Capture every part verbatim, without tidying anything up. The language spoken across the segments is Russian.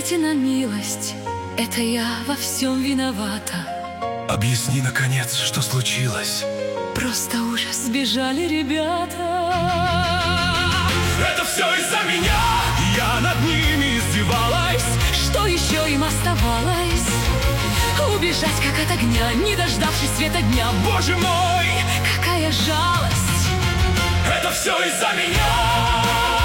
Покажите нам милость, это я во всем виновата. Объясни, наконец, что случилось. Просто ужас, сбежали ребята. Это все из-за меня, я над ними издевалась. Что еще им оставалось? Убежать, как от огня, не дождавшись света дня. Боже мой, какая жалость! Это все из-за меня.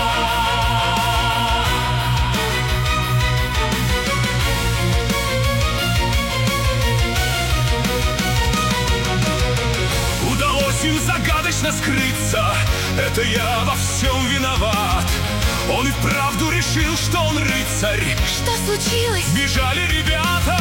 Удалось им загадочно скрыться, это я во всем виноват. Он и вправду решил, что он рыцарь. Что случилось? Бежали ребята.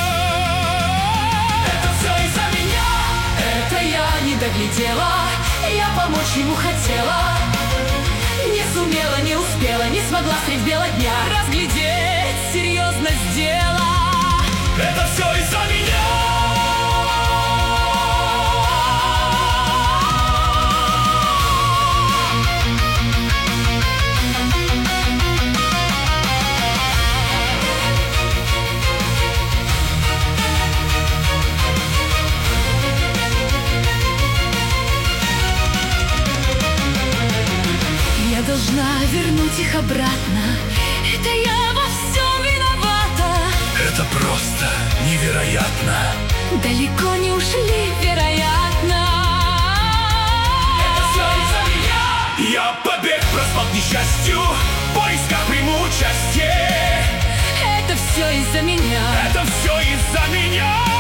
Это все из-за меня. Это я не доглядела. Я помочь ему хотела. Не сумела, не успела, не смогла средь бела дня разглядеть серьезность дела. Это все из-за меня. Должна вернуть их обратно. Это я во всем виновата. Это просто невероятно. Далеко не ушли, вероятно. Это все из-за меня. Я побег, проспал к несчастью, в поисках приму участие. Это все из-за меня. Это все из-за меня.